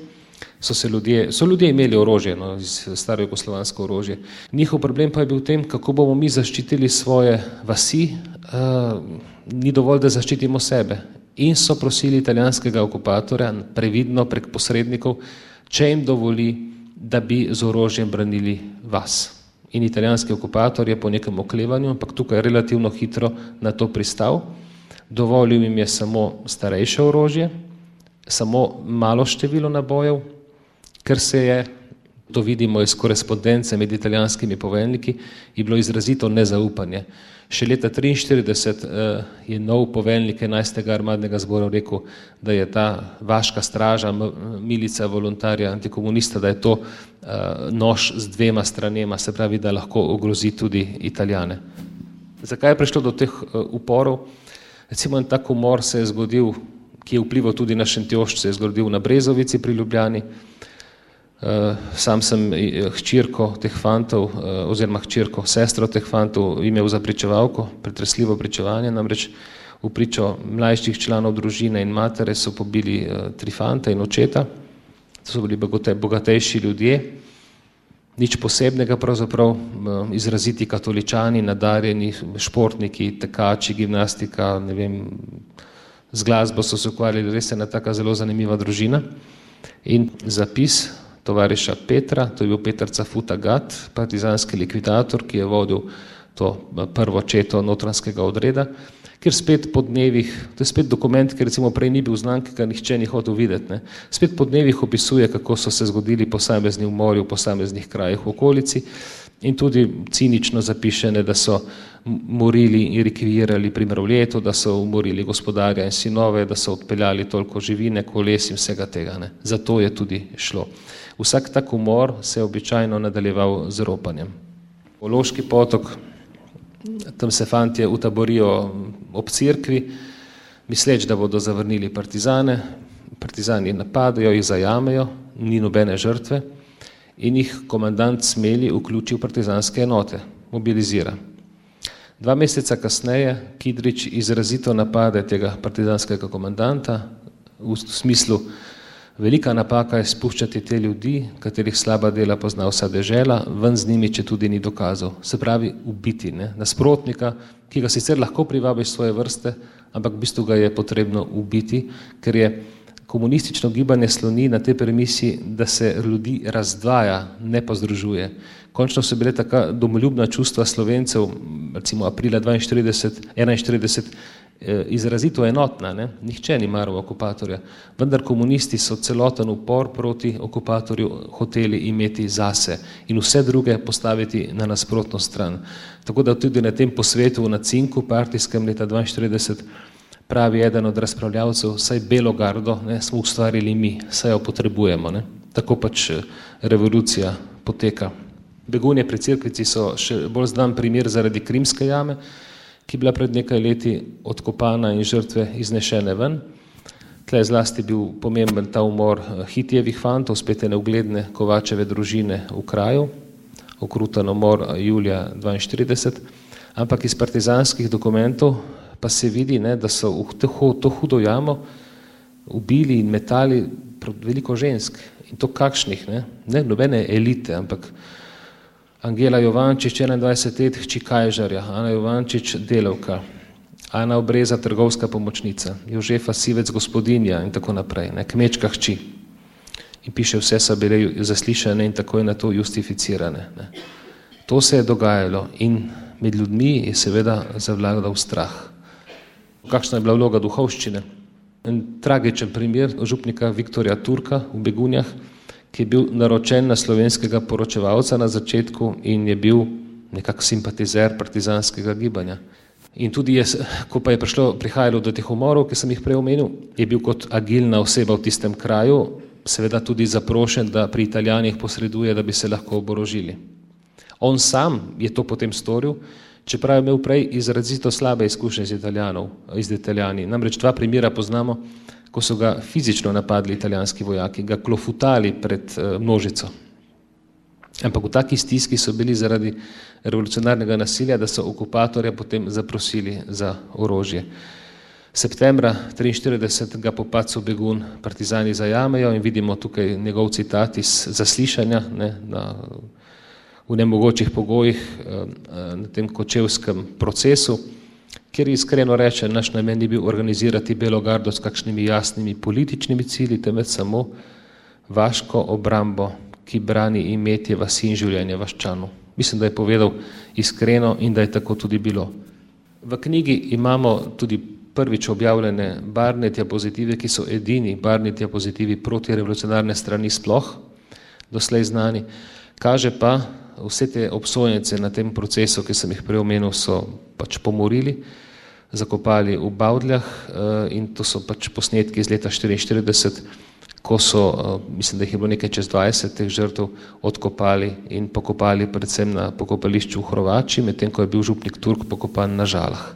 So ljudje imeli orožje, staro jugoslovansko orožje. Njihov problem pa je bil v tem, kako bomo mi zaščitili svoje vasi, ni dovolj, da zaščitimo sebe. In so prosili italijanskega okupatorja, previdno prek posrednikov, če jim dovoli, da bi z orožjem branili vas. In italijanski okupator je po nekem oklevanju, ampak tukaj relativno hitro na to pristal, dovolil jim je samo starejše orožje, samo malo število nabojev, ker se je, to vidimo iz korespondence med italijanskimi poveljniki, je bilo izrazito nezaupanje. Še leta 1943 je nov poveljnik 11. armadnega zbora rekel, da je ta vaška straža, milica voluntarja, antikomunista, da je to nož z 2 stranema, se pravi, da lahko ogrozi tudi Italijane. Zakaj je prišlo do teh uporov? Recimo en tak umor se je zgodil, ki je vplival tudi na Šentjošč, se je zgodil na Brezovici pri Ljubljani. Sam sem hčerko teh fantov, oziroma sestro teh fantov imel za pričevalko, pretresljivo pričevanje, namreč v pričo mlajših članov družine in matere so pobili 3 fante in očeta, to so bili bogatejši ljudje, nič posebnega pravzaprav, izraziti katoličani, nadarjeni športniki, tekači, gimnastika, ne vem, z glasbo so se ukvarjali, res ena taka zelo zanimiva družina. In zapis tovariša Petra, to je bil Petar Cafuta Gat, partizanski likvidator, ki je vodil to prvo četo notranjskega odreda, kjer spet po dnevih, to je spet dokument, ki recimo prej ni bil znan, ki ga nihče ni hotel videti, spet po dnevih opisuje, kako so se zgodili posamezni umori v posameznih krajih v okolici in tudi cinično zapišene, da so morili in rekvirali pri Mravljetu, da so umorili gospodarja in sinove, da so odpeljali toliko živine, koles in vsega tega. Zato je tudi šlo. Vsak tak umor se je običajno nadaljeval z ropanjem. Loški potok, tam se fantje utaborijo ob cerkvi, misleč, da bodo zavrnili partizane, partizani napadajo, jih zajamejo, ni nobene žrtve in jih komandant Smeli vključi v partizanske enote, mobilizira. 2 meseca kasneje Kidrič izrazito napade tega partizanskega komandanta v smislu, velika napaka je spuščati te ljudi, katerih slaba dela pozna vsa dežela, ven z njimi, če tudi ni dokazal. Se pravi, ubiti, nasprotnika, ki ga sicer lahko privabiš svoje vrste, ampak v bistvu ga je potrebno ubiti, ker je komunistično gibanje sloni na tej premisi, da se ljudi razdvaja, ne pa združuje. Končno so bile taka domoljubna čustva Slovencev, recimo aprila 41, izrazito enotna, ne? Nihče ni maral okupatorja, vendar komunisti so celoten upor proti okupatorju hoteli imeti zase in vse druge postaviti na nasprotno stran. Tako da tudi na tem posvetu na Cinku partijskem leta 1942 pravi eden od razpravljavcev, saj Belo gardo smo ustvarili mi, saj jo potrebujemo. Ne? Tako pač revolucija poteka. Begunje pri Cerkvici so še bolj znan primer zaradi Krimske jame, ki je bila pred nekaj leti odkopana in žrtve iznešene ven. Tle je zlasti bil pomemben ta umor Hitijevih fantov, spet neugledne Kovačeve družine v kraju, okruten umor julija 1942, ampak iz partizanskih dokumentov pa se vidi, ne, da so v to hudo jamo ubili in metali veliko žensk. In to kakšnih, ne nobene elite, ampak Angela Jovančič, 21 let, hči Kajžarja, Ana Jovančič, delavka, Ana Obreza, trgovska pomočnica, Jožefa Sivec, gospodinja in tako naprej, ne, kmečka hči. In piše, vse so bile zaslišane in tako je na to justificirane. Ne. To se je dogajalo in med ljudmi je seveda zavladal strah. Kakšna je bila vloga duhovščine? En tragičen primer župnika Viktorja Turka v Begunjah, ki je bil naročen na slovenskega poročevalca na začetku in je bil nekak simpatizer partizanskega gibanja. In tudi ko pa je prihajalo do teh umorov, ki sem jih prej omenil, je bil kot agilna oseba v tistem kraju, seveda tudi zaprošen, da pri Italijanih posreduje, da bi se lahko oborožili. On sam je to potem storil, čeprav je imel prej izrazito slabe izkušnje z Italijani. Namreč 2 primera poznamo, ko so ga fizično napadli italijanski vojaki, ga klofutali pred množico. Ampak v taki stiski so bili zaradi revolucionarnega nasilja, da so okupatorja potem zaprosili za orožje. Septembra 1943 ga po padcu Begun partizani zajamejo in vidimo tukaj njegov citat iz zaslišanja, ne, v nemogočih pogojih na tem kočevskem procesu, kjer iskreno reče, naš namen ni bil organizirati Belo gardo s kakšnimi jasnimi političnimi cilji, temveč samo vaško obrambo, ki brani imetje vasi in življenje vaščanov. Mislim, da je povedal iskreno in da je tako tudi bilo. V knjigi imamo tudi prvič objavljene barvne diapozitive, ki so edini barvni diapozitivi proti revolucionarne strani sploh, doslej znani. Kaže pa, vse te obsojence na tem procesu, ki sem jih preomenil, so pač pomorili, zakopali v Bavdljah in to so pač posnetki iz leta 1944, ko so, mislim, da jih je bilo nekaj čez 20 teh žrtev, odkopali in pokopali predvsem na pokopališču v Hrovači, medtem ko je bil župnik Turk pokopan na Žalah.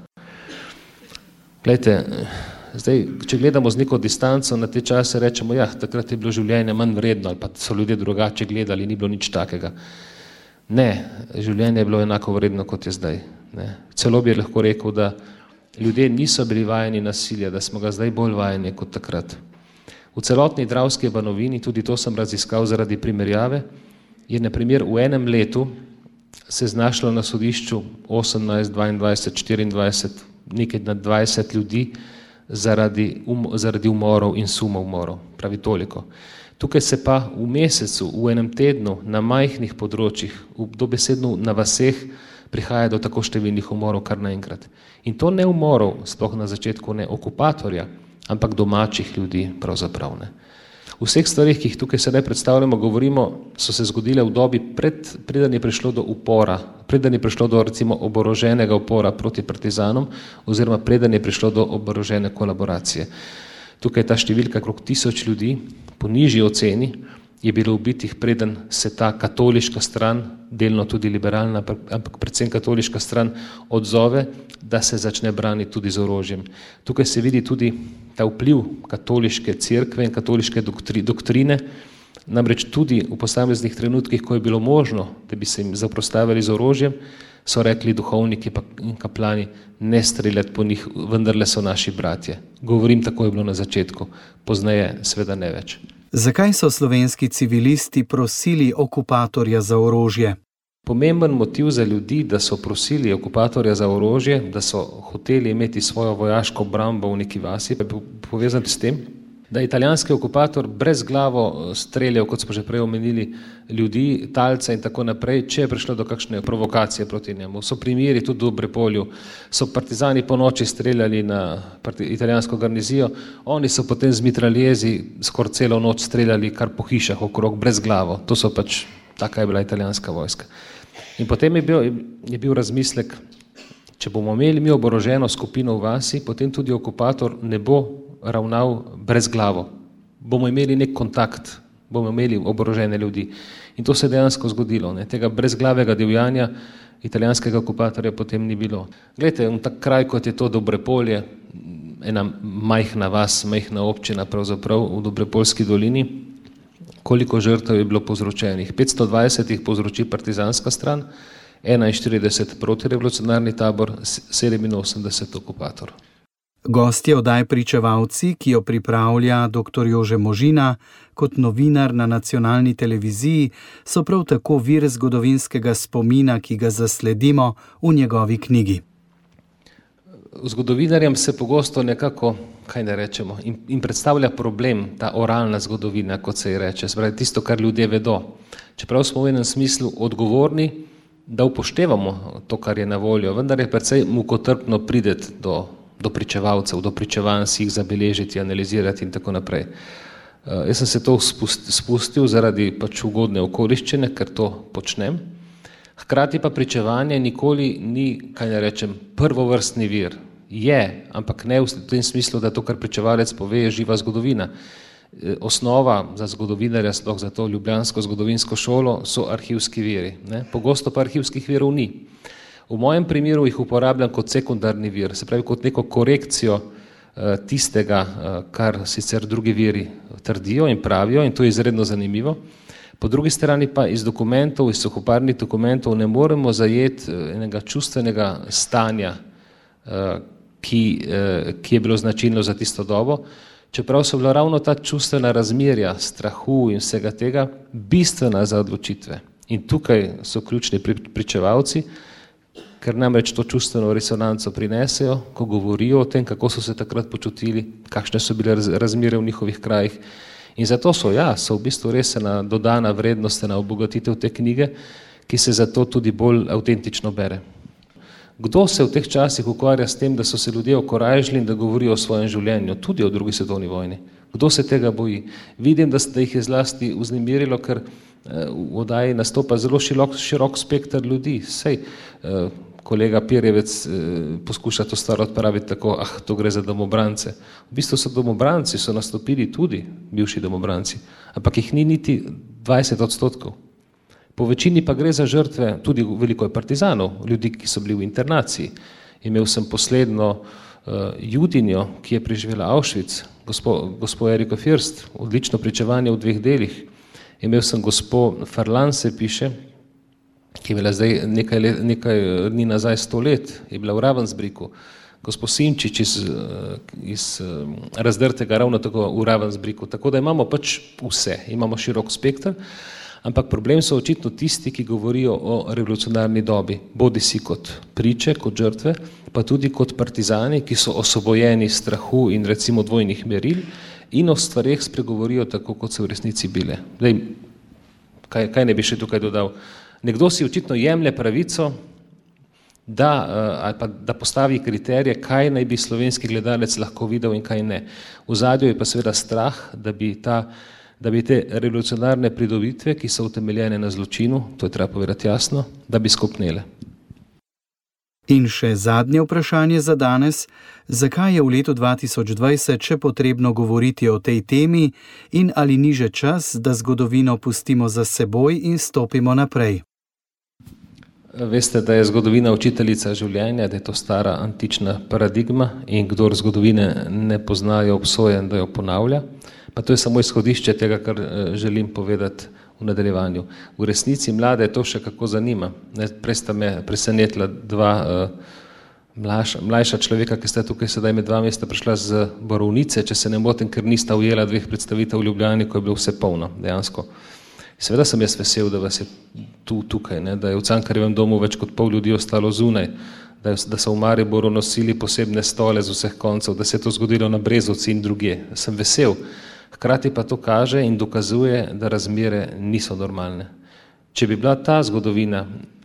Glejte, zdaj, če gledamo z neko distanco na te čase, rečemo, ja, takrat je bilo življenje manj vredno ali pa so ljudje drugače gledali, ni bilo nič takega. Ne, življenje je bilo enako vredno, kot je zdaj. Ne. Celo bi lahko rekel, da ljudje niso bili vajeni nasilja, da smo ga zdaj bolj vajeni kot takrat. V celotni Dravski banovini, tudi to sem raziskal zaradi primerjave, je na primer v enem letu se znašlo na sodišču 18, 22, 24, nekaj na 20 ljudi zaradi umorov in sumov umorov, pravi toliko. Tukaj se pa v mesecu, v enem tednu, na majhnih področjih, dobesedno na vaseh, prihaja do tako številnih umorov kar naenkrat. In to ne umorov, sploh na začetku ne okupatorja, ampak domačih ljudi pravzaprav. Ne. V vseh stvarih, ki jih tukaj sedaj predstavljamo, govorimo, so se zgodile v dobi preden je prišlo do upora, preden je prišlo do recimo oboroženega upora proti partizanom oziroma preden je prišlo do oborožene kolaboracije. Tukaj ta številka okrog 1000 ljudi, po nižji oceni, je bilo ubitih, preden se ta katoliška stran, delno tudi liberalna, ampak predvsem katoliška stran, odzove, da se začne braniti tudi z orožjem. Tukaj se vidi tudi ta vpliv katoliške cerkve in katoliške doktrine, namreč tudi v posameznih trenutkih, ko je bilo možno, da bi se jim zaprostavili z orožjem, so rekli duhovniki in kaplani, ne streljati po njih, vendarle so naši bratje. Govorim, tako je bilo na začetku, pozneje seveda ne več. Zakaj so slovenski civilisti prosili okupatorja za orožje? Pomemben motiv za ljudi, da so prosili okupatorja za orožje, da so hoteli imeti svojo vojaško obrambo v neki vasi, pa je povezan s tem, Da je italijanski okupator brez glavo streljal, kot smo že prej omenili, ljudi, talce in tako naprej, če je prišlo do kakšne provokacije proti njemu. So primeri tudi v Dobrepolju, so partizani po noči streljali na italijansko garnizijo, oni so potem z mitraljezi skoraj celo noč streljali kar po hišah okrog brez glavo. To so pač, taka je bila italijanska vojska. In potem je bil razmislek, če bomo imeli mi oboroženo skupino v vasi, potem tudi okupator ne bo ravnal brez glavo. Bomo imeli nek kontakt, bomo imeli oborožene ljudi. In to se je dejansko zgodilo. Ne? Tega brezglavega divjanja italijanskega okupatorja potem ni bilo. Glejte, tak kraj, kot je to Dobrepolje, ena majhna vas, majhna občina pravzaprav v Dobrepoljski dolini, koliko žrtev je bilo povzročenih? 520 jih povzroči partizanska stran, 41 protirevolucionarni tabor, 87 okupator. Gostje oddaj Pričevalci, ki jo pripravlja dr. Jože Možina kot novinar na nacionalni televiziji, so prav tako vir zgodovinskega spomina, ki ga zasledimo v njegovi knjigi. Zgodovinarjem se pogosto nekako, kaj ne rečemo, in predstavlja problem, ta oralna zgodovina, kot se ji reče, spravi tisto, kar ljudje vedo. Čeprav smo v enem smislu odgovorni, da upoštevamo to, kar je na voljo, vendar je precej mukotrpno prideti do pričevalcev, do pričevanj, si jih zabeležiti, analizirati in tako naprej. Jaz sem se to spustil zaradi pač ugodne okoliščine, ker to počnem. Hkrati pa pričevanje nikoli ni, kaj ne rečem, prvovrstni vir. Je, ampak ne v tem smislu, da to, kar pričevalec pove, je živa zgodovina. Osnova za zgodovinarja, sploh za to ljubljansko zgodovinsko šolo, so arhivski viri. Ne? Pogosto pa arhivskih virov ni. V mojem primeru jih uporabljam kot sekundarni vir, se pravi kot neko korekcijo tistega, kar sicer drugi viri trdijo in pravijo, in to je izredno zanimivo. Po drugi strani pa iz dokumentov, iz suhoparnih dokumentov ne moremo zajeti enega čustvenega stanja, ki je bilo značilno za tisto dobo, čeprav so bila ravno ta čustvena razmerja, strahu in vsega tega bistvena za odločitve. In tukaj so ključni pričevalci, ker namreč to čustveno resonanco prinesejo, ko govorijo o tem, kako so se takrat počutili, kakšne so bile razmere v njihovih krajih. In zato so v bistvu res ena dodana vrednost, ena obogatitev te knjige, ki se zato tudi bolj avtentično bere. Kdo se v teh časih ukvarja s tem, da so se ljudje okorajžili in da govorijo o svojem življenju, tudi o drugi svetovni vojni? Kdo se tega boji? Vidim, da jih je zlasti vznemirilo, ker v oddaji nastopa zelo širok spekter ljudi. Sej, kolega Pirjevec poskuša to stvar odpraviti tako, to gre za domobrance. V bistvu so domobranci, so nastopili tudi bivši domobranci, ampak jih ni niti 20%. Po večini pa gre za žrtve, tudi veliko je partizanov, ljudi, ki so bili v internaciji. Imel sem posledno judinjo, ki je preživela Auschwitz, gospo Eriko First, odlično pričevanje v 2 delih. Imel sem gospo Farlan, se piše, ki je bila zdaj nekaj dni nazaj 100 let, je bila v Ravensbrücku. Gospo Simčič iz Razdrtega, ravno tako v Ravensbrücku. Tako da imamo pač vse, imamo širok spekter, ampak problem so očitno tisti, ki govorijo o revolucionarni dobi, bodi si kot priče, kot žrtve, pa tudi kot partizani, ki so osvobojeni strahu in recimo dvojnih meril in o stvareh spregovorijo tako, kot so v resnici bile. Zdaj, kaj ne bi še tukaj dodal? Nekdo si očitno jemlje pravico, da postavi kriterije, kaj naj bi slovenski gledalec lahko videl in kaj ne. V zadju je pa seveda strah, da bi te revolucionarne pridobitve, ki so utemeljene na zločinu, to je treba povedati jasno, da bi skopnele. In še zadnje vprašanje za danes, zakaj je v letu 2020 še potrebno govoriti o tej temi in ali ni že čas, da zgodovino pustimo za seboj in stopimo naprej? Veste, da je zgodovina učiteljica življenja, da je to stara antična paradigma in kdor zgodovine ne pozna, je obsojen, da jo ponavlja. Pa to je samo izhodišče tega, kar želim povedati v nadaljevanju. V resnici mlade to še kako zanima. Prej sta me presenetila 2 mlajša človeka, ki sta tukaj sedaj med vami, sta prišla z Borovnice, če se ne motim, ker nista ujela 2 predstavitev v Ljubljani, ko je bilo vse polno, dejansko. Seveda sem jaz vesel, da vas je tukaj, ne? Da je v Cankarjevem domu več kot pol ljudi ostalo zunaj, da so v Mariboru nosili posebne stole z vseh koncev, da se je to zgodilo na Brezovci in drugje. Sem vesel. Hkrati pa to kaže in dokazuje, da razmere niso normalne. Če bi bila ta zgodovina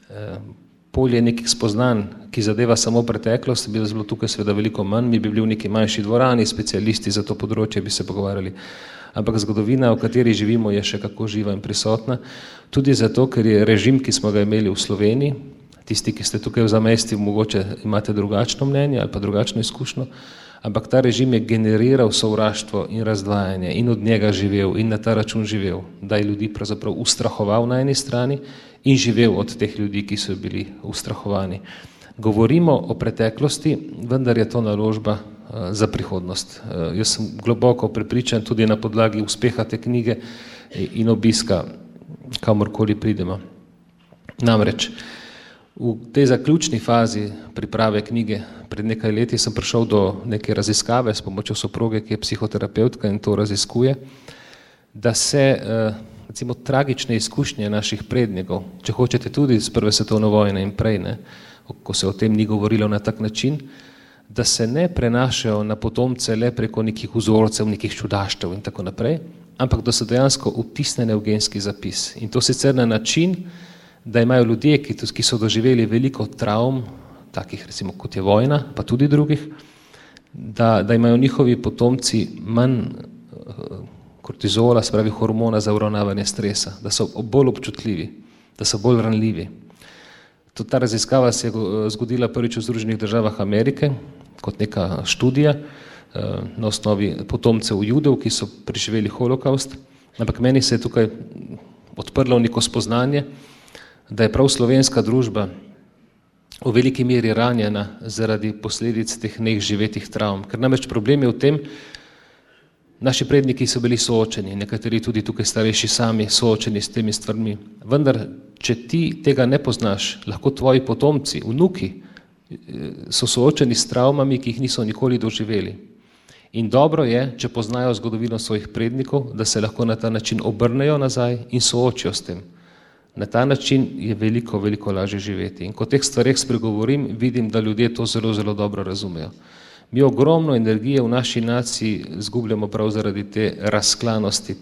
polje nekih spoznanj, ki zadeva samo preteklost, bi bilo tukaj seveda veliko manj, mi bi bili v neki manjši dvorani, specialisti za to področje bi se pogovarjali. Ampak zgodovina, v kateri živimo, je še kako živa in prisotna, tudi zato, ker je režim, ki smo ga imeli v Sloveniji, tisti, ki ste tukaj v zamejstvu, mogoče imate drugačno mnenje ali pa drugačno izkušnjo, ampak ta režim je generiral sovraštvo in razdvajanje in od njega živel in na ta račun živel, da je ljudi pravzaprav ustrahoval na eni strani in živel od teh ljudi, ki so bili ustrahovani. Govorimo o preteklosti, vendar je to naložba za prihodnost. Jaz sem globoko prepričan tudi na podlagi uspeha te knjige in obiska, kamorkoli pridemo. Namreč, v tej zaključni fazi priprave knjige pred nekaj leti sem prišel do neke raziskave s pomočjo soproge, ki je psihoterapevtka in to raziskuje, da se recimo tragične izkušnje naših prednikov, če hočete tudi iz Prve svetovne vojne in prej, ko se o tem ni govorilo na tak način, da se ne prenašajo na potomce le preko nekih vzorcev, nekih čudaštev in tako naprej, ampak da so dejansko vtisnjene v genski zapis. In to sicer na način, da imajo ljudje, ki so doživeli veliko travm, takih recimo kot je vojna, pa tudi drugih, da imajo njihovi potomci manj kortizola, spravi hormona za uravnavanje stresa, da so bolj občutljivi, da so bolj ranljivi. Ta raziskava se je zgodila prvič v Združenih državah Amerike kot neka študija na osnovi potomcev Judov, ki so preživeli holokaust, ampak meni se je tukaj odprlo neko spoznanje, da je prav slovenska družba v veliki meri ranjena zaradi posledic teh neizživetih travm. Ker namreč problem je v tem, naši predniki so bili soočeni, nekateri tudi tukaj starejši sami soočeni s temi stvarmi. Vendar, če ti tega ne poznaš, lahko tvoji potomci, vnuki, so soočeni s travmami, ki jih niso nikoli doživeli. In dobro je, če poznajo zgodovino svojih prednikov, da se lahko na ta način obrnejo nazaj in soočijo s tem. Na ta način je veliko, veliko lažje živeti. In ko teh stvareh spregovorim, vidim, da ljudje to zelo, zelo dobro razumejo. Mi ogromno energije v naši naciji zgubljamo prav zaradi te razklanosti,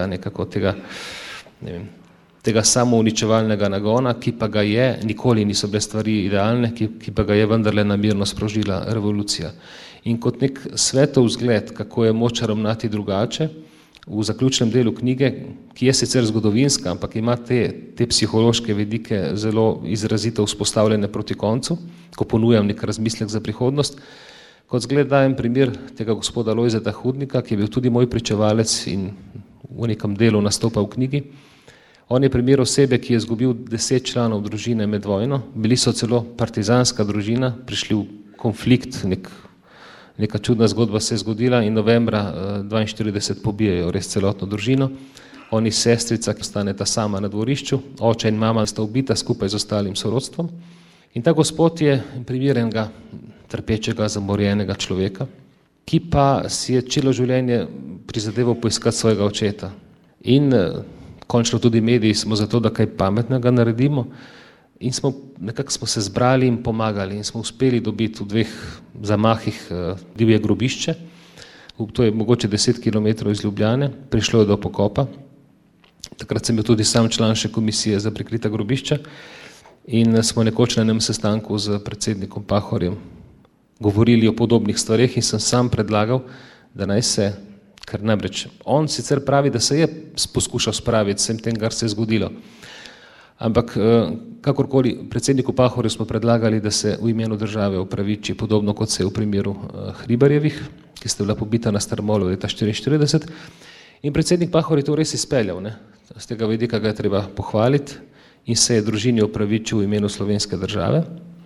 tega samouničevalnega nagona, ki pa ga je, nikoli niso bile stvari idealne, ki pa ga je vendarle namerno sprožila revolucija. In kot nek svetov vzgled, kako je moč ravnati drugače, v zaključnem delu knjige, ki je sicer zgodovinska, ampak ima te psihološke vidike zelo izrazito vzpostavljene proti koncu, ko ponujam nek razmislek za prihodnost. Kot zgled dajem primer tega gospoda Lojzeta Hudnika, ki je bil tudi moj pričevalec in v nekem delu nastopal v knjigi. On je primer osebe, ki je izgubil 10 članov družine med vojno, bili so celo partizanska družina, prišli v konflikt, neka čudna zgodba se je zgodila in novembra 1942 pobijajo res celotno družino. Oni sestrica, ki ostaneta sama na dvorišču, oče in mama sta ubita skupaj z ostalim sorodstvom. In ta gospod je primer enega trpečega, zamorjenega človeka, ki pa si je celo življenje prizadeval poiskati svojega očeta. In končno tudi mediji smo zato, da kaj pametnega naredimo in nekako smo se zbrali in pomagali in smo uspeli dobiti v 2 zamahih divje grobišče. To je mogoče 10 km iz Ljubljane, prišlo je do pokopa. Takrat sem bil tudi sam član še komisije za prikrita grobišča in smo nekoč na enem sestanku z predsednikom Pahorjem govorili o podobnih stvareh in sem sam predlagal, da naj se, ker namreč on sicer pravi, da se je poskušal spraviti s tem, kar se je zgodilo. Ampak kakorkoli, predsedniku Pahorju smo predlagali, da se v imenu države opraviči, podobno kot se je v primeru Hribarjevih, ki sta bila pobita na Strmolu leta 1944. In predsednik Pahor je to res izpeljal. Z tega vidika ga je treba pohvaliti in se je družini opravičil v imenu slovenske države.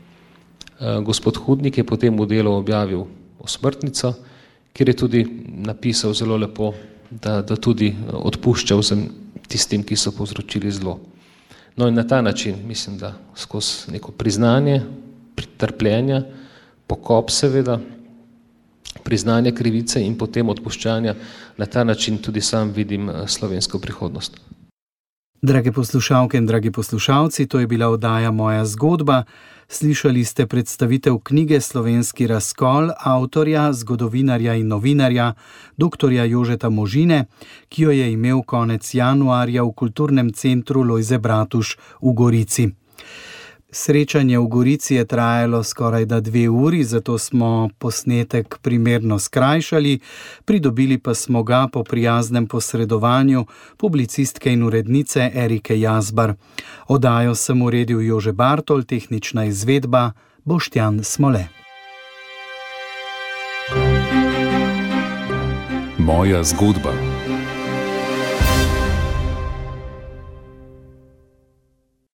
Gospod Hudnik je potem v delu objavil osmrtnico, kjer je tudi napisal zelo lepo, da tudi odpuščal tistim, ki so povzročili zlo. No in na ta način, mislim, da skozi neko priznanje, trpljenja, pokop seveda, priznanje krivice in potem odpuščanja, na ta način tudi sam vidim slovensko prihodnost. Drage poslušalke in dragi poslušalci, to je bila oddaja Moja zgodba. Slišali ste predstavitev knjige Slovenski razkol avtorja, zgodovinarja in novinarja dr. Jožeta Možine, ki jo je imel konec januarja v Kulturnem centru Lojze Bratuš v Gorici. Srečanje v Gorici je trajalo skorajda 2 uri, zato smo posnetek primerno skrajšali, pridobili pa smo ga po prijaznem posredovanju publicistke in urednice Erike Jazbar. Oddajo sem uredil Jože Bartol, tehnična izvedba Boštjan Smole. Moja zgodba.